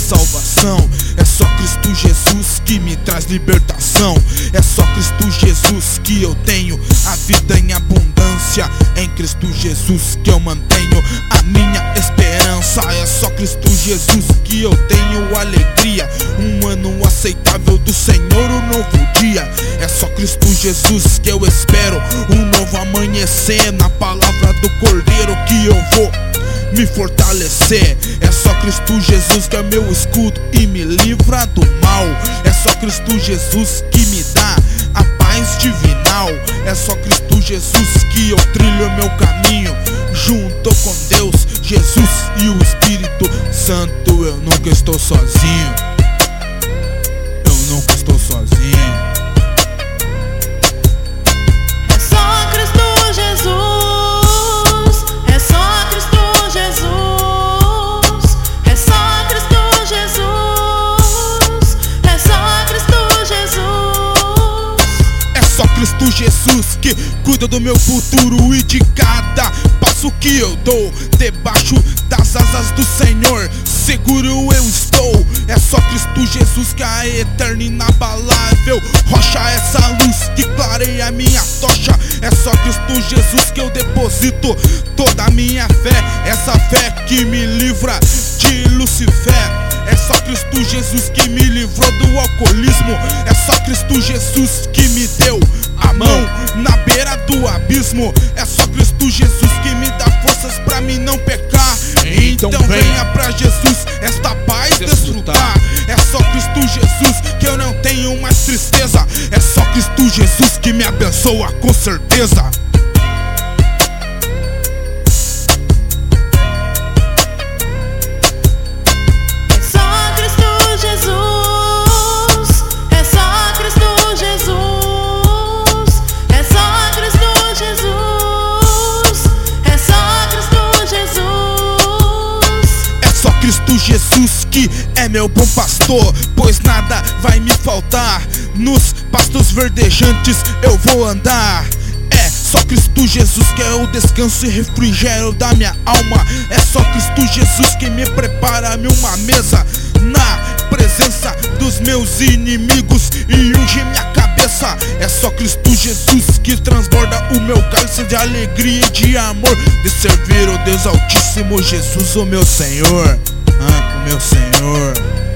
salvação. É só Cristo Jesus que me traz libertação. É só Cristo Jesus que eu tenho a vida em abundância. Em Cristo Jesus que eu mantenho a minha esperança. É só Cristo Jesus que eu tenho alegria. Um ano aceitável do Senhor, um novo dia. É só Cristo Jesus que eu espero um novo amanhecer. Na palavra do Cordeiro que eu vou me fortalecer. É só Cristo Jesus que é meu escudo e me livra do mal. É só Cristo Jesus que me dá a paz divinal. É só Cristo Jesus que eu trilho meu caminho junto com Deus, Jesus e o Espírito Santo. Eu nunca estou sozinho. Eu nunca estou sozinho. Cristo Jesus que cuida do meu futuro e de cada passo que eu dou. Debaixo das asas do Senhor seguro eu estou. É só Cristo Jesus que é a eterna inabalável rocha, essa luz que clareia a minha tocha. É só Cristo Jesus que eu deposito toda a minha fé, essa fé que me livra de Lucifer. É só Cristo Jesus que me livrou do alcoolismo. É só Cristo Jesus que me deu a mão na beira do abismo. É só Cristo Jesus que me dá forças pra mim não pecar. Então venha pra Jesus esta paz desfrutar. É só Cristo Jesus que eu não tenho mais tristeza. É só Cristo Jesus que me abençoa com certeza. Jesus que é meu bom pastor, pois nada vai me faltar. Nos pastos verdejantes eu vou andar. É só Cristo Jesus que é o descanso e refrigério da minha alma. É só Cristo Jesus que me prepara uma mesa na presença dos meus inimigos e unge minha cabeça. É só Cristo Jesus que transborda o meu cálice de alegria e de amor, de servir o Deus Altíssimo, Jesus o meu Senhor. O meu Senhor.